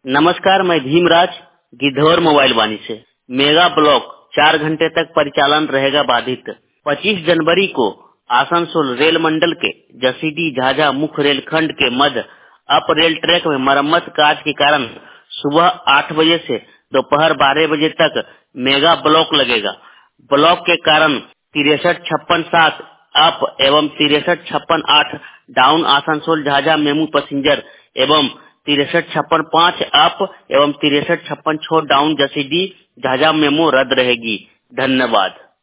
नमस्कार, मैं भीमराज गिद्धौर मोबाइल वाणी से। मेगा ब्लॉक 4 घंटे तक परिचालन रहेगा बाधित। 25 जनवरी को आसनसोल रेल मंडल के जसीडीह झाझा मुख्य रेलखंड के मध्य अप रेल ट्रैक में मरम्मत कार्य के कारण सुबह 8 बजे से दोपहर 12 बजे तक मेगा ब्लॉक लगेगा। ब्लॉक के कारण 6356-7 अप एवं 6356-8 down Asansol Jhajha MEMU passenger एवं 6356-5 अप एवं 6356-6 डाउन जसीडीह झाझा मेमू रद्द रहेगी। धन्यवाद।